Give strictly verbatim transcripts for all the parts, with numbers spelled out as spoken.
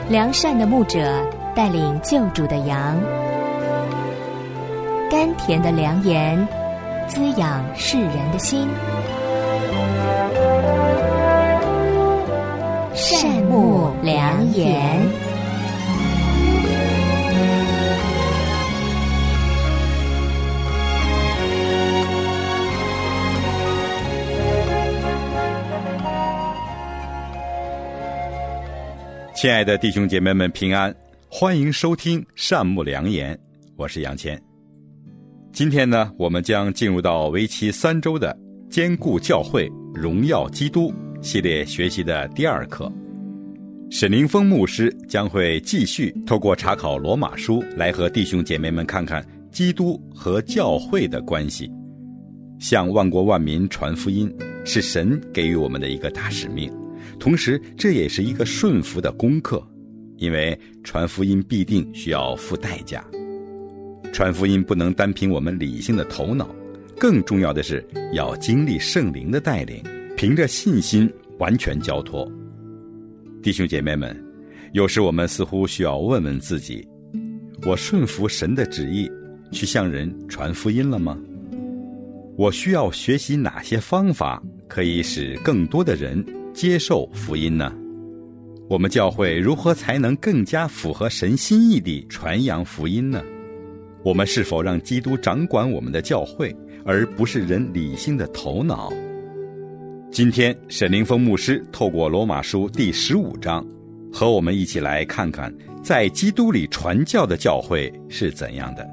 良善的牧者带领救主的羊，甘甜的良言滋养世人的心。善牧良言。 亲爱的弟兄姐妹们平安，欢迎收听善牧良言，我是杨谦。今天呢，我们将进入到为期三周的坚固教会荣耀基督系列学习的第二课。沈凌峰牧师将会继续透过查考罗马书来和弟兄姐妹们看看基督和教会的关系。向万国万民传福音是神给予我们的一个大使命，同时这也是一个顺服的功课，因为传福音必定需要付代价。传福音不能单凭我们理性的头脑，更重要的是要经历圣灵的带领，凭着信心完全交托。弟兄姐妹们，有时我们似乎需要问问自己，我顺服神的旨意去向人传福音了吗？我需要学习哪些方法可以使更多的人接受福音呢？我们教会如何才能更加符合神心意地传扬福音呢？我们是否让基督掌管我们的教会，而不是人理性的头脑？今天沈凌峰牧师透过罗马书第十五章，和我们一起来看看在基督里传教的教会是怎样的。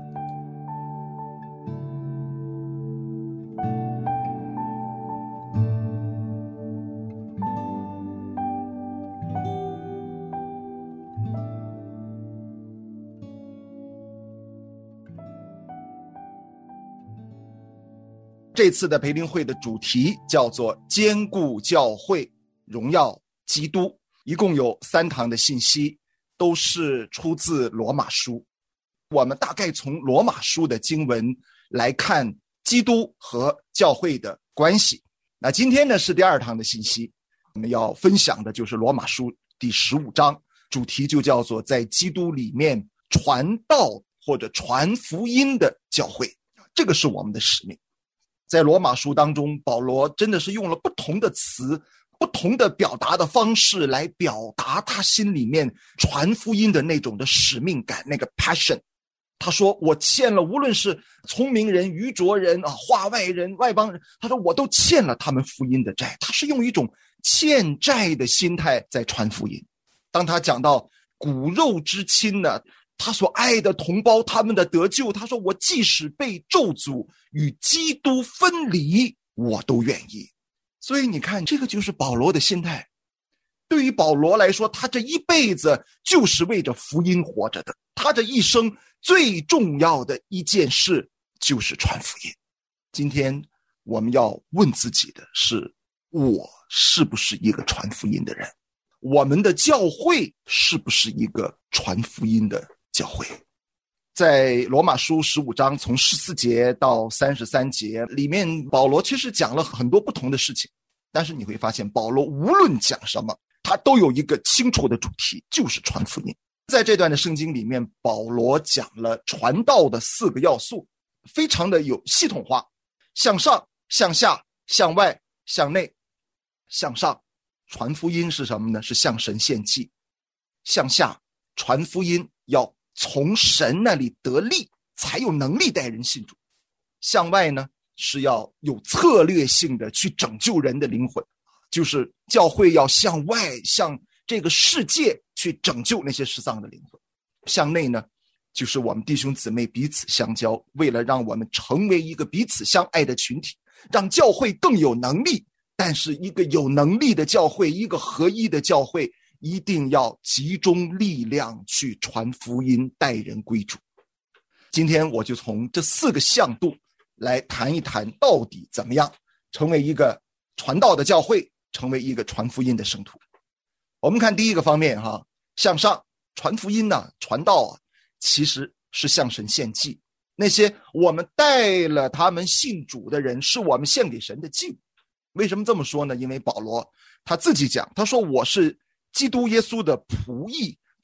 这次的培灵会的主题叫做坚固教会荣耀基督，一共有三堂的信息，都是出自罗马书。我们大概从罗马书的经文来看基督和教会的关系。那今天呢是第二堂的信息，我们要分享的就是罗马书第十五章，主题就叫做在基督里面传道或者传福音的教会，这个是我们的使命。在罗马书当中，保罗真的是用了不同的词，不同的表达的方式来表达他心里面传福音的那种的使命感，那个 passion。 他说我欠了无论是聪明人、愚拙人啊、化外人、外邦人，他说我都欠了他们福音的债。他是用一种欠债的心态在传福音。当他讲到骨肉之亲呢，他所爱的同胞他们的得救，他说我即使被咒诅与基督分离，我都愿意。所以你看，这个就是保罗的心态。对于保罗来说，他这一辈子就是为着福音活着的，他这一生最重要的一件事就是传福音。今天我们要问自己的是，我是不是一个传福音的人？我们的教会是不是一个传福音的教会？在罗马书十五章从十四节到三十三节里面，保罗其实讲了很多不同的事情，但是你会发现保罗无论讲什么，他都有一个清楚的主题，就是传福音。在这段的圣经里面，保罗讲了传道的四个要素，非常的有系统化，向上、向下、向外、向内。向上传福音是什么呢？是向神献祭。向下传福音要从神那里得力，才有能力带人信主。向外呢，是要有策略性的去拯救人的灵魂，就是教会要向外，向这个世界去拯救那些失丧的灵魂。向内呢，就是我们弟兄姊妹彼此相交，为了让我们成为一个彼此相爱的群体，让教会更有能力。但是一个有能力的教会，一个合一的教会，一定要集中力量去传福音，带人归主。今天我就从这四个向度来谈一谈，到底怎么样成为一个传道的教会，成为一个传福音的圣徒。我们看第一个方面哈，向上传福音呢，传道啊，其实是向神献祭。那些我们带了他们信主的人，是我们献给神的祭物。为什么这么说呢？因为保罗他自己讲，他说我是基督耶稣的仆役，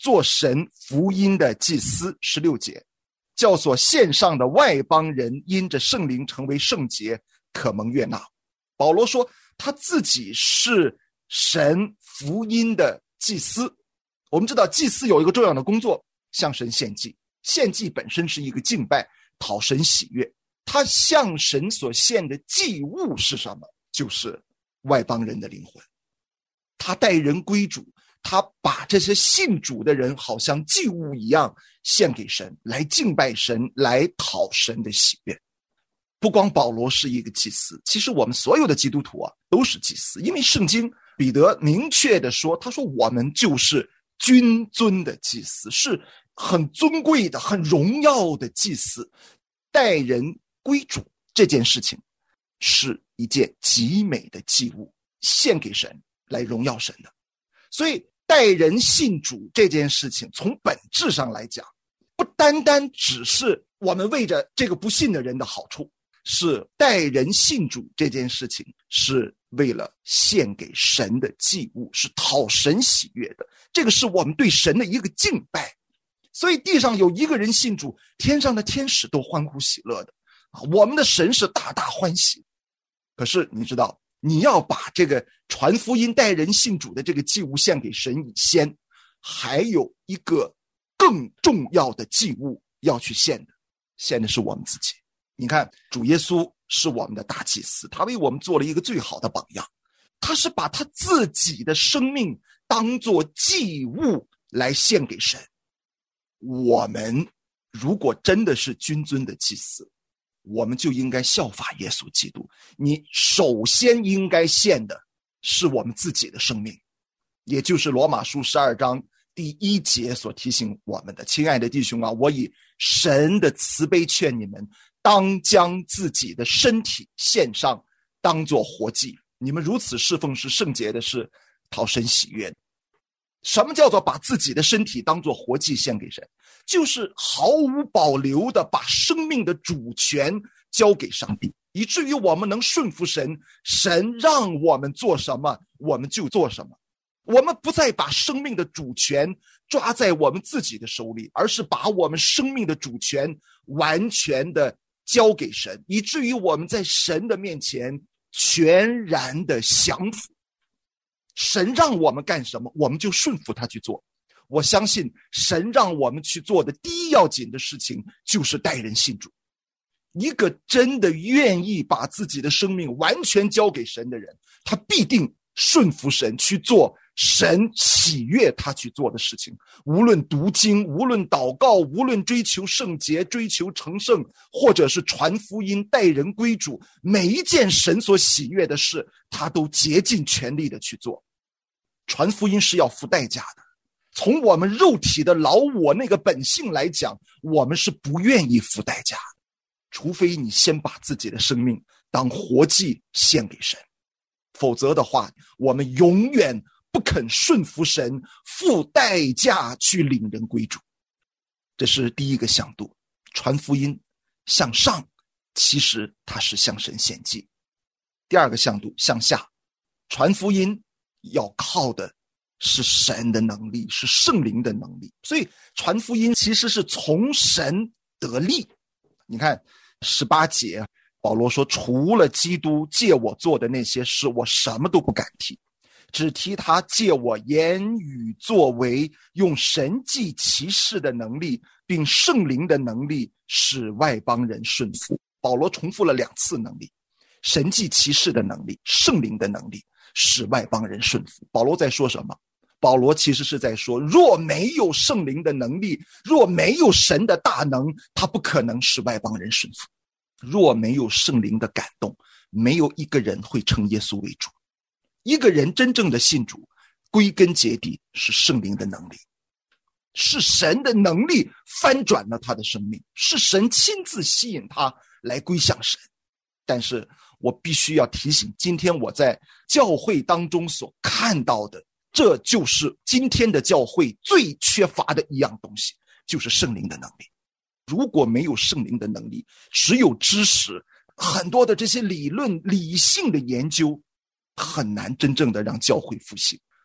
做神福音的祭司，十六节，叫所献上的外邦人因着圣灵成为圣洁，可蒙悦纳。保罗说他自己是神福音的祭司。我们知道祭司有一个重要的工作，向神献祭。献祭本身是一个敬拜，讨神喜悦。他向神所献的祭物是什么？就是外邦人的灵魂。他带人归主，他把这些信主的人好像祭物一样献给神，来敬拜神，来讨神的喜悦。不光保罗是一个祭司，其实我们所有的基督徒啊都是祭司。因为圣经彼得明确的说，他说我们就是君尊的祭司，是很尊贵的很荣耀的祭司。带人归主这件事情是一件极美的祭物，献给神来荣耀神的。所以带人信主这件事情从本质上来讲，不单单只是我们为着这个不信的人的好处，是带人信主这件事情是为了献给神的祭物，是讨神喜悦的。这个是我们对神的一个敬拜。所以地上有一个人信主，天上的天使都欢呼喜乐的，我们的神是大大欢喜。可是你知道，你要把这个传福音带人信主的这个祭物献给神以先，还有一个更重要的祭物要去献的，献的是我们自己。你看主耶稣是我们的大祭司，他为我们做了一个最好的榜样，他是把他自己的生命当作祭物来献给神。我们如果真的是君尊的祭司，我们就应该效法耶稣基督。你首先应该献的是我们自己的生命，也就是罗马书十二章第一节所提醒我们的，亲爱的弟兄啊，我以神的慈悲劝你们，当将自己的身体献上，当作活祭，你们如此侍奉是圣洁的，是讨神喜悦的。什么叫做把自己的身体当作活祭献给神？就是毫无保留的把生命的主权交给上帝，以至于我们能顺服神，神让我们做什么我们就做什么。我们不再把生命的主权抓在我们自己的手里，而是把我们生命的主权完全的交给神，以至于我们在神的面前全然的降服。神让我们干什么，我们就顺服他去做。我相信神让我们去做的第一要紧的事情就是带人信主。一个真的愿意把自己的生命完全交给神的人，他必定顺服神去做神喜悦他去做的事情。无论读经，无论祷告，无论追求圣洁，追求成圣，或者是传福音带人归主，每一件神所喜悦的事他都竭尽全力的去做。传福音是要付代价的，从我们肉体的老我那个本性来讲，我们是不愿意付代价的，除非你先把自己的生命当活祭献给神，否则的话我们永远不肯顺服神，付代价去领人归主。这是第一个向度，传福音向上，其实它是向神献祭。第二个向度向下，传福音要靠的是神的能力，是圣灵的能力。所以传福音其实是从神得力。你看十八节，保罗说，除了基督借我做的那些事，我什么都不敢提，只提他借我言语作为，用神迹奇事的能力并圣灵的能力使外邦人顺服。保罗重复了两次能力，神迹奇事的能力，圣灵的能力使外邦人顺服。保罗在说什么？保罗其实是在说，若没有圣灵的能力，若没有神的大能，他不可能使外邦人顺服。若没有圣灵的感动，没有一个人会称耶稣为主。一个人真正的信主，归根结底是圣灵的能力，是神的能力翻转了他的生命，是神亲自吸引他来归向神。但是我必须要提醒，今天我在教会当中所看到的，这就是今天的教会最缺乏的一样东西，就是圣灵的能力。如果没有圣灵的能力，只有知识，很多的这些理论理性的研究，很难真正的让教会复兴，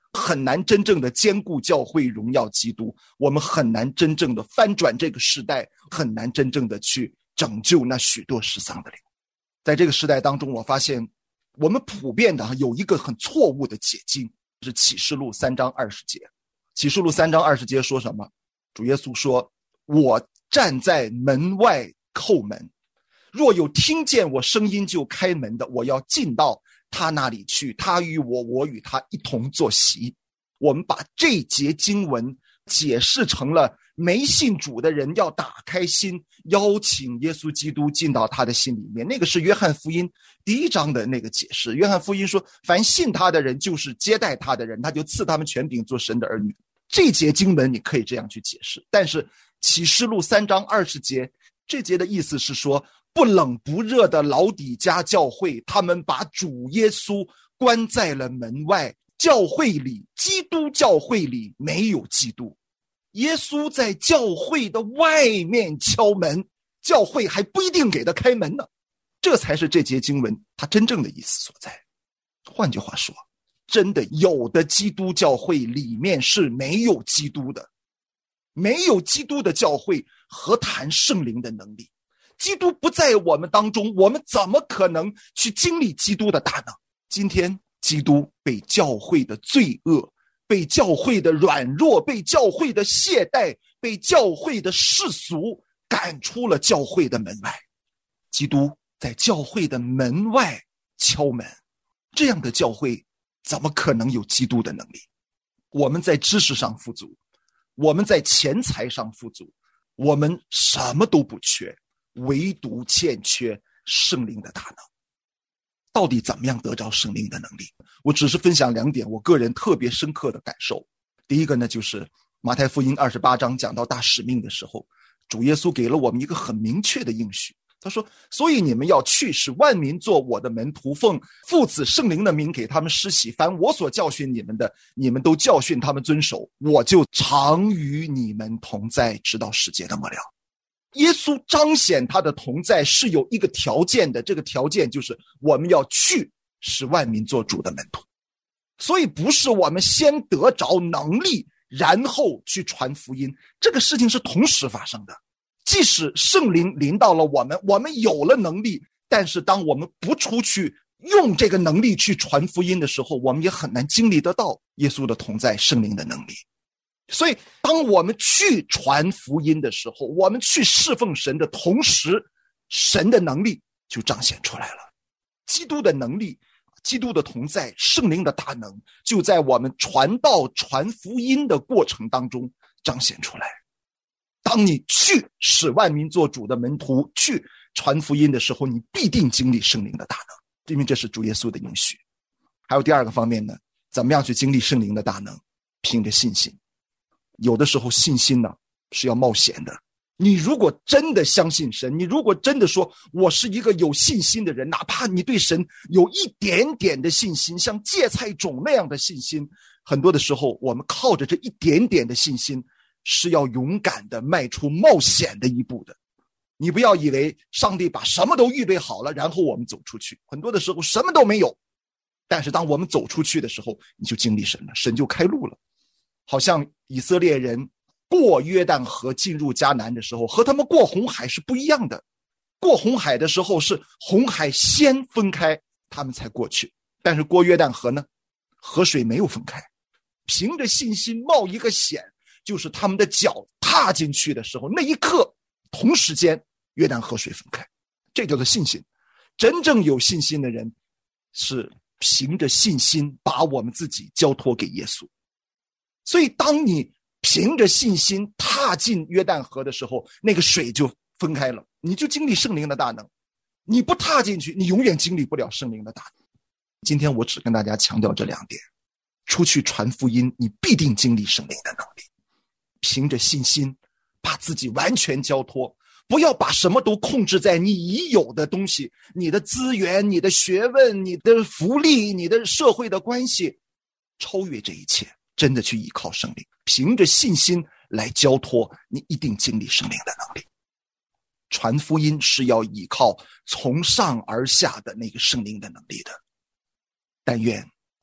很难真正的兼顾教会荣耀基督，我们很难真正的翻转这个时代，很难真正的去拯救那许多失丧的灵。在这个时代当中，我发现我们普遍的有一个很错误的解经，是启示录三章二十节。启示录三章二十节说什么？主耶稣说，我站在门外叩门，若有听见我声音就开门的，我要进到他那里去，他与我，我与他一同坐席。我们把这节经文解释成了没信主的人要打开心，邀请耶稣基督进到他的心里面。那个是约翰福音第一章的那个解释。约翰福音说，凡信他的人就是接待他的人，他就赐他们权柄做神的儿女。这节经文你可以这样去解释，但是启示录三章二十节，这节的意思是说，不冷不热的老底嘉教会，他们把主耶稣关在了门外，教会里，基督教会里没有基督。耶稣在教会的外面敲门，教会还不一定给他开门呢。这才是这节经文它真正的意思所在。换句话说，真的有的基督教会里面是没有基督的，没有基督的教会何谈圣灵的能力？基督不在我们当中，我们怎么可能去经历基督的大能？今天基督被教会的罪恶，被教会的软弱，被教会的懈怠，被教会的世俗赶出了教会的门外。基督在教会的门外敲门，这样的教会怎么可能有基督的能力？我们在知识上富足，我们在钱财上富足，我们什么都不缺，唯独欠缺圣灵的大能。到底怎么样得着圣灵的能力？我只是分享两点我个人特别深刻的感受。第一个呢，就是马太福音二十八章讲到大使命的时候，主耶稣给了我们一个很明确的应许。他说，所以你们要去，使万民做我的门徒，奉父子圣灵的名给他们施洗，凡我所教训你们的，你们都教训他们遵守，我就常与你们同在，直到世界的末了。耶稣彰显他的同在是有一个条件的，这个条件就是我们要去使万民做主的门徒。所以不是我们先得着能力然后去传福音，这个事情是同时发生的。即使圣灵临到了我们，我们有了能力，但是当我们不出去用这个能力去传福音的时候，我们也很难经历得到耶稣的同在，圣灵的能力。所以当我们去传福音的时候，我们去侍奉神的同时，神的能力就彰显出来了。基督的能力，基督的同在，圣灵的大能就在我们传道传福音的过程当中彰显出来。当你去使万民做主的门徒，去传福音的时候，你必定经历圣灵的大能，因为这是主耶稣的应许。还有第二个方面呢，怎么样去经历圣灵的大能？凭着信心。有的时候信心呢是要冒险的。你如果真的相信神，你如果真的说我是一个有信心的人，哪怕你对神有一点点的信心，像芥菜种那样的信心，很多的时候我们靠着这一点点的信心是要勇敢的迈出冒险的一步的。你不要以为上帝把什么都预备好了，然后我们走出去。很多的时候什么都没有，但是当我们走出去的时候，你就经历神了，神就开路了。好像以色列人过约旦河进入迦南的时候，和他们过红海是不一样的。过红海的时候是红海先分开，他们才过去。但是过约旦河呢，河水没有分开，凭着信心冒一个险，就是他们的脚踏进去的时候，那一刻同时间约旦河水分开，这叫做信心。真正有信心的人是凭着信心把我们自己交托给耶稣。所以当你凭着信心踏进约旦河的时候，那个水就分开了，你就经历圣灵的大能。你不踏进去，你永远经历不了圣灵的大能。今天我只跟大家强调这两点。出去传福音，你必定经历圣灵的能力。凭着信心把自己完全交托，不要把什么都控制在你已有的东西，你的资源，你的学问，你的福利，你的社会的关系，超越这一切，真的去依靠圣灵，凭着信心来交托，你一定经历圣灵的能力。传福音是要依靠从上而下的那个圣灵的能力的。但愿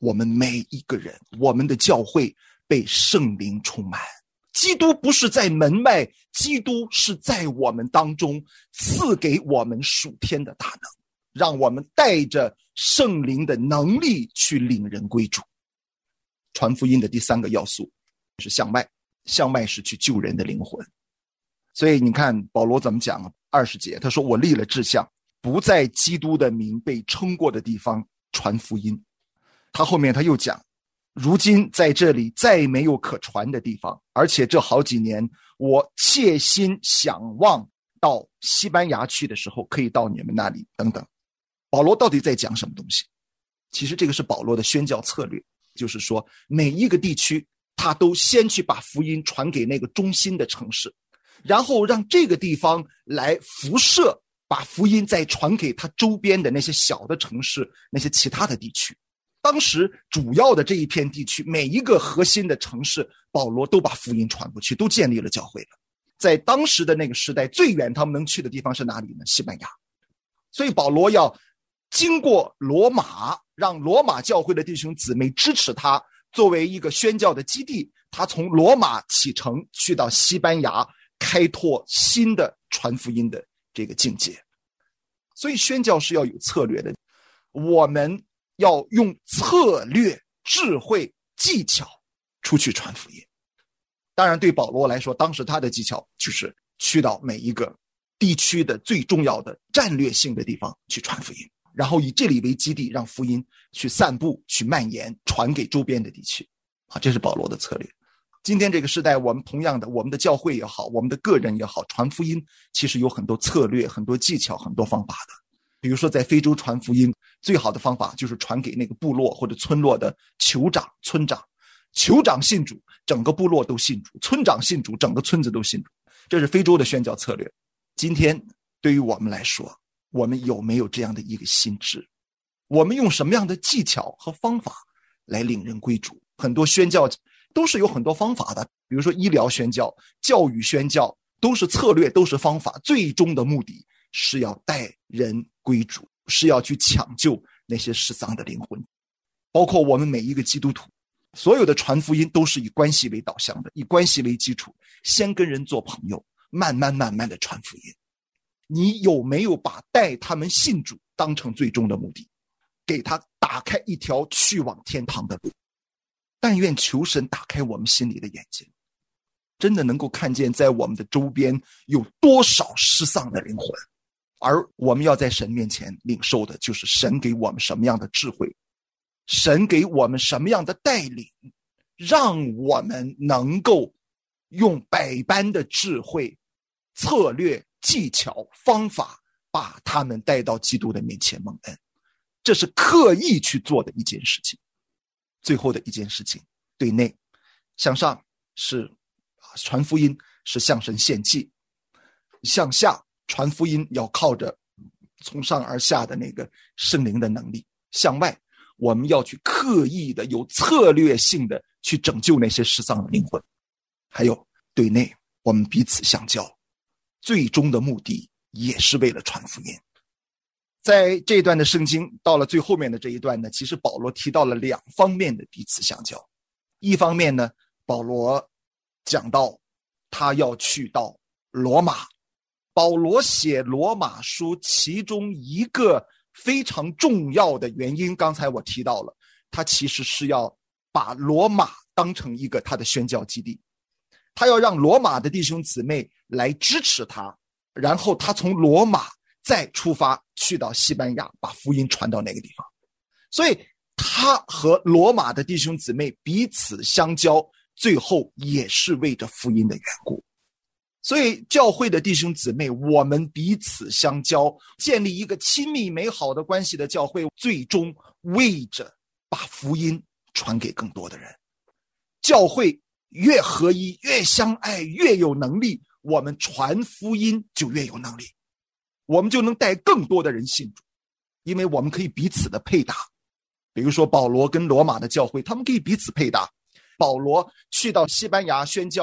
我们每一个人，我们的教会被圣灵充满。基督不是在门外，基督是在我们当中，赐给我们属天的大能，让我们带着圣灵的能力去领人归主。传福音的第三个要素是向外，向外是去救人的灵魂。所以你看保罗怎么讲，二十节他说，我立了志向，不在基督的名被称过的地方传福音。他后面他又讲，如今在这里再没有可传的地方，而且这好几年我切心想望到西班牙去的时候可以到你们那里等等。保罗到底在讲什么东西？其实这个是保罗的宣教策略，就是说每一个地区他都先去把福音传给那个中心的城市，然后让这个地方来辐射，把福音再传给他周边的那些小的城市，那些其他的地区。当时主要的这一片地区，每一个核心的城市，保罗都把福音传过去，都建立了教会了。在当时的那个时代，最远他们能去的地方是哪里呢？西班牙。所以保罗要经过罗马，让罗马教会的弟兄姊妹支持他，作为一个宣教的基地，他从罗马启程去到西班牙，开拓新的传福音的这个境界。所以宣教是要有策略的，我们要用策略、智慧、技巧出去传福音。当然对保罗来说，当时他的技巧就是去到每一个地区的最重要的战略性的地方去传福音，然后以这里为基地，让福音去散布、去蔓延，传给周边的地区。啊，这是保罗的策略。今天这个时代，我们同样的，我们的教会也好，我们的个人也好，传福音其实有很多策略、很多技巧、很多方法的。比如说在非洲传福音，最好的方法就是传给那个部落或者村落的酋长、村长。酋长信主，整个部落都信主；村长信主，整个村子都信主。这是非洲的宣教策略。今天对于我们来说，我们有没有这样的一个心智？我们用什么样的技巧和方法来领人归主？很多宣教都是有很多方法的，比如说医疗宣教、教育宣教，都是策略，都是方法，最终的目的是要带人归主，是要去抢救那些失丧的灵魂。包括我们每一个基督徒，所有的传福音都是以关系为导向的，以关系为基础，先跟人做朋友，慢慢慢慢的传福音。你有没有把带他们信主当成最终的目的，给他打开一条去往天堂的路？但愿求神打开我们心里的眼睛，真的能够看见在我们的周边有多少失丧的灵魂，而我们要在神面前领受的就是神给我们什么样的智慧，神给我们什么样的带领，让我们能够用百般的智慧、策略、技巧、方法把他们带到基督的面前蒙恩。这是刻意去做的一件事情。最后的一件事情，对内向上是传福音，是向神献祭；向下传福音要靠着从上而下的那个圣灵的能力。向外我们要去刻意的、有策略性的去拯救那些失丧的灵魂。还有对内我们彼此相交，最终的目的也是为了传福音。在这一段的圣经到了最后面的这一段呢，其实保罗提到了两方面的彼此相交。一方面呢，保罗讲到他要去到罗马。保罗写罗马书其中一个非常重要的原因，刚才我提到了，他其实是要把罗马当成一个他的宣教基地，他要让罗马的弟兄姊妹来支持他，然后他从罗马再出发去到西班牙，把福音传到那个地方。所以他和罗马的弟兄姊妹彼此相交，最后也是为着福音的缘故。所以教会的弟兄姊妹，我们彼此相交，建立一个亲密美好的关系的教会，最终为着把福音传给更多的人。教会越合一，越相爱，越有能力，我们传福音就越有能力，我们就能带更多的人信主，因为我们可以彼此的配搭。比如说保罗跟罗马的教会，他们可以彼此配搭。保罗去到西班牙宣教，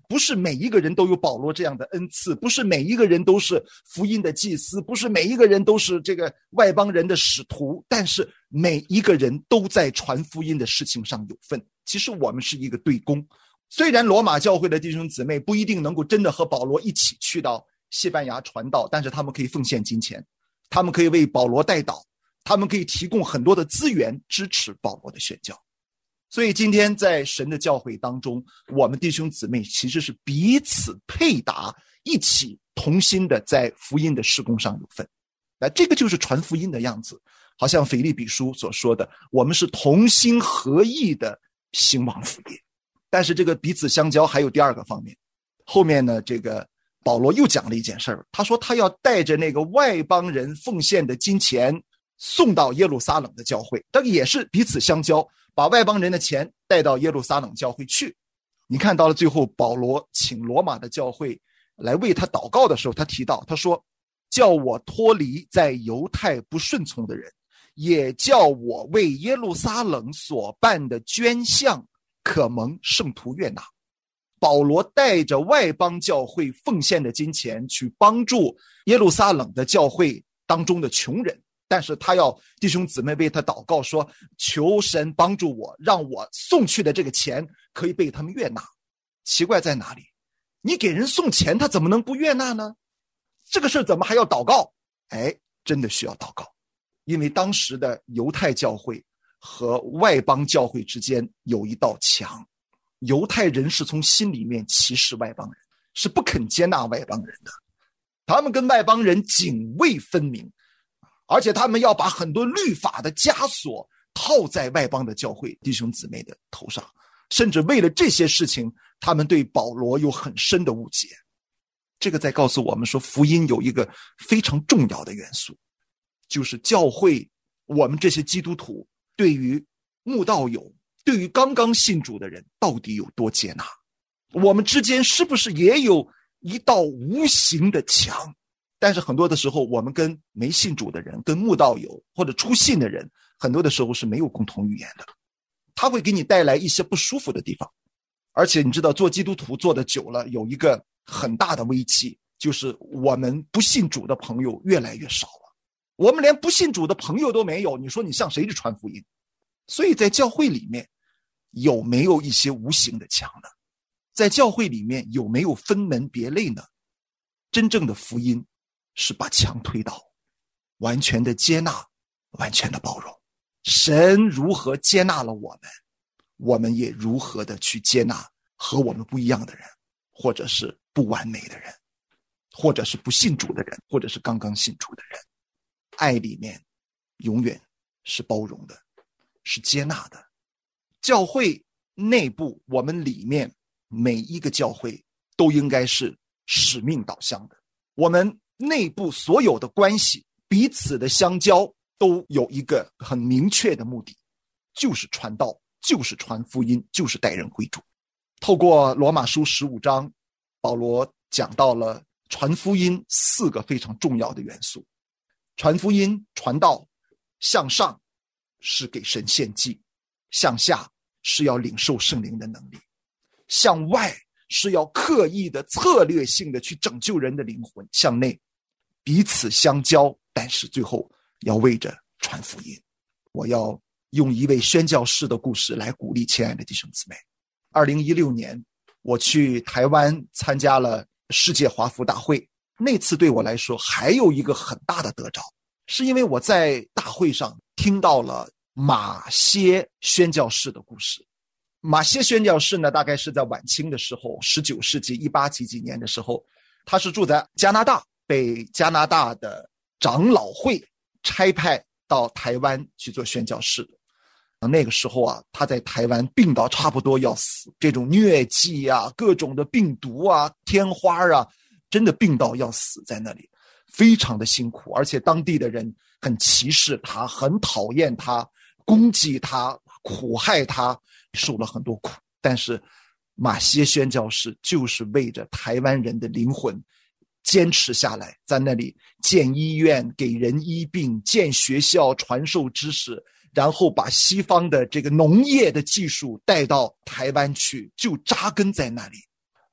不是每一个人都有保罗这样的恩赐，不是每一个人都是福音的祭司，不是每一个人都是这个外邦人的使徒，但是每一个人都在传福音的事情上有份。其实我们是一个对公，虽然罗马教会的弟兄姊妹不一定能够真的和保罗一起去到西班牙传道，但是他们可以奉献金钱，他们可以为保罗代祷，他们可以提供很多的资源支持保罗的宣教。所以今天在神的教会当中，我们弟兄姊妹其实是彼此配搭，一起同心的在福音的事工上有份。那这个就是传福音的样子，好像腓立比书所说的，我们是同心合意的兴旺福音。但是这个彼此相交还有第二个方面，后面呢，这个保罗又讲了一件事儿，他说他要带着那个外邦人奉献的金钱送到耶路撒冷的教会，这个也是彼此相交，把外邦人的钱带到耶路撒冷教会去。你看到了最后保罗请罗马的教会来为他祷告的时候，他提到，他说叫我脱离在犹太不顺从的人，也叫我为耶路撒冷所办的捐项可蒙圣徒悦纳。保罗带着外邦教会奉献的金钱去帮助耶路撒冷的教会当中的穷人，但是他要弟兄姊妹为他祷告说，求神帮助我，让我送去的这个钱可以被他们悦纳。奇怪在哪里？你给人送钱，他怎么能不悦纳呢？这个事怎么还要祷告？哎，真的需要祷告，因为当时的犹太教会和外邦教会之间有一道墙，犹太人是从心里面歧视外邦人，是不肯接纳外邦人的，他们跟外邦人泾渭分明，而且他们要把很多律法的枷锁套在外邦的教会弟兄姊妹的头上，甚至为了这些事情，他们对保罗有很深的误解。这个在告诉我们说，福音有一个非常重要的元素，就是教会，我们这些基督徒对于慕道友，对于刚刚信主的人到底有多接纳，我们之间是不是也有一道无形的墙？但是很多的时候，我们跟没信主的人，跟慕道友或者初信的人，很多的时候是没有共同语言的，他会给你带来一些不舒服的地方。而且你知道，做基督徒做的久了，有一个很大的危机，就是我们不信主的朋友越来越少了。我们连不信主的朋友都没有，你说你向谁去传福音？所以在教会里面有没有一些无形的墙呢？在教会里面有没有分门别类呢？真正的福音是把墙推倒，完全的接纳，完全的包容。神如何接纳了我们，我们也如何的去接纳和我们不一样的人，或者是不完美的人，或者是不信主的人，或者是刚刚信主的人。爱里面永远是包容的，是接纳的。教会内部，我们里面每一个教会都应该是使命导向的。我们内部所有的关系，彼此的相交，都有一个很明确的目的，就是传道，就是传福音，就是带人归主。透过罗马书十五章，保罗讲到了传福音四个非常重要的元素。传福音，传道，向上是给神献祭，向下是要领受圣灵的能力，向外是要刻意的策略性的去拯救人的灵魂，向内彼此相交，但是最后要为着传福音。我要用一位宣教士的故事来鼓励亲爱的弟兄姊妹。二零一六年我去台湾参加了世界华福大会，那次对我来说还有一个很大的得着，是因为我在大会上听到了马歇宣教士的故事。马歇宣教士呢，大概是在晚清的时候，十九世纪一八几几年的时候，他是住在加拿大，被加拿大的长老会差派到台湾去做宣教士的。那个时候啊，他在台湾病到差不多要死，这种疟疾啊，各种的病毒啊，天花啊，真的病到要死，在那里非常的辛苦，而且当地的人很歧视他，很讨厌他，攻击他，苦害他，受了很多苦。但是马歇宣教士就是为着台湾人的灵魂坚持下来，在那里建医院，给人医病，建学校，传授知识，然后把西方的这个农业的技术带到台湾去，就扎根在那里。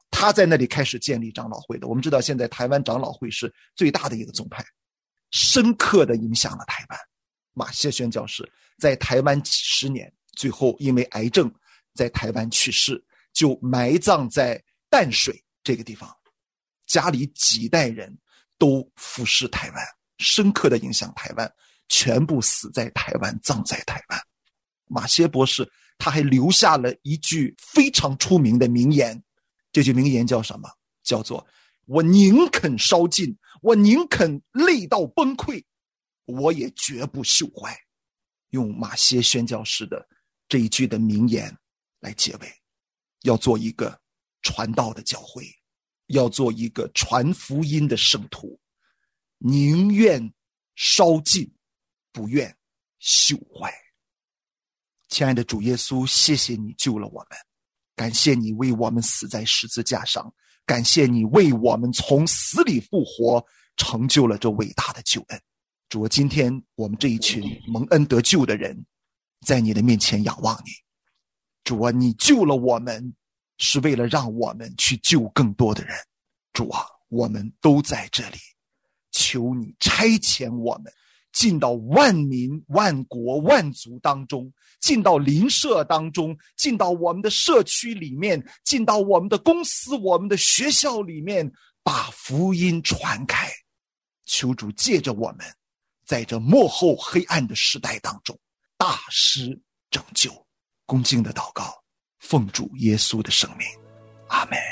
他在那里开始建立长老会的。我们知道现在台湾长老会是最大的一个宗派，深刻的影响了台湾。马谢宣教士在台湾几十年，最后因为癌症在台湾去世，就埋葬在淡水这个地方，家里几代人都服侍台湾，深刻的影响台湾，全部死在台湾，葬在台湾。马歇博士他还留下了一句非常出名的名言，这句名言叫什么？叫做我宁肯烧尽，我宁肯累到崩溃，我也绝不朽坏。用马歇宣教士的这一句的名言来结尾，要做一个传道的教会，要做一个传福音的圣徒，宁愿烧尽，不愿朽坏。亲爱的主耶稣，谢谢你救了我们，感谢你为我们死在十字架上，感谢你为我们从死里复活，成就了这伟大的救恩。主啊，今天我们这一群蒙恩得救的人，在你的面前仰望你。主啊，你救了我们，是为了让我们去救更多的人。主啊，我们都在这里，求你差遣我们进到万民万国万族当中，进到邻舍当中，进到我们的社区里面，进到我们的公司我们的学校里面，把福音传开。求主借着我们在这末后黑暗的时代当中大施拯救。恭敬的祷告，奉主耶稣的圣名，阿们。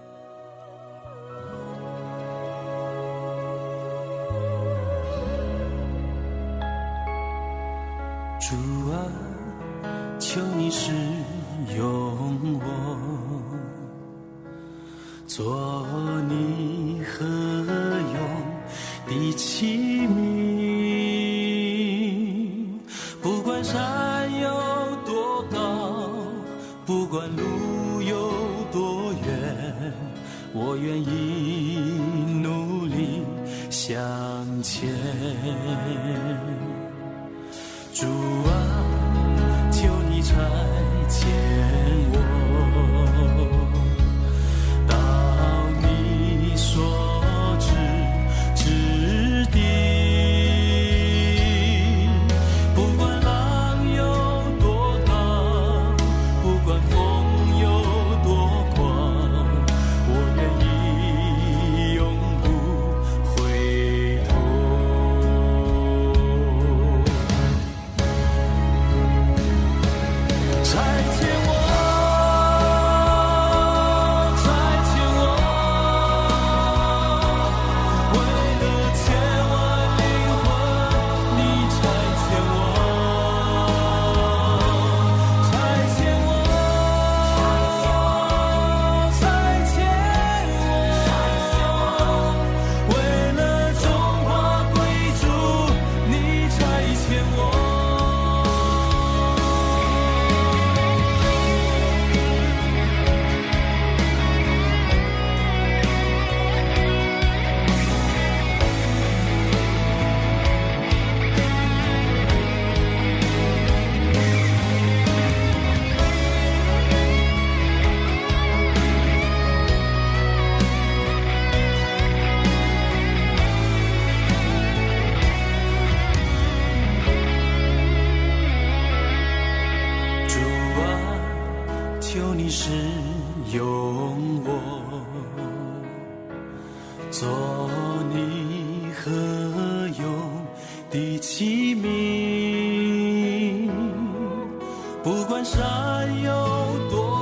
主啊，求你使用我，做你何用的器皿，不管山有多高，不管路有多远，我愿意努力向前。主啊，求你差遣我到你所指之地，不管浪有多高，不管风有多狂，我愿意永不回头。差遣我，差遣我，为了千万灵魂，你差遣我，差遣我，差遣我，为了中华贵族，你差遣我。主啊，求你使用我，做你何用的器皿，不管山有多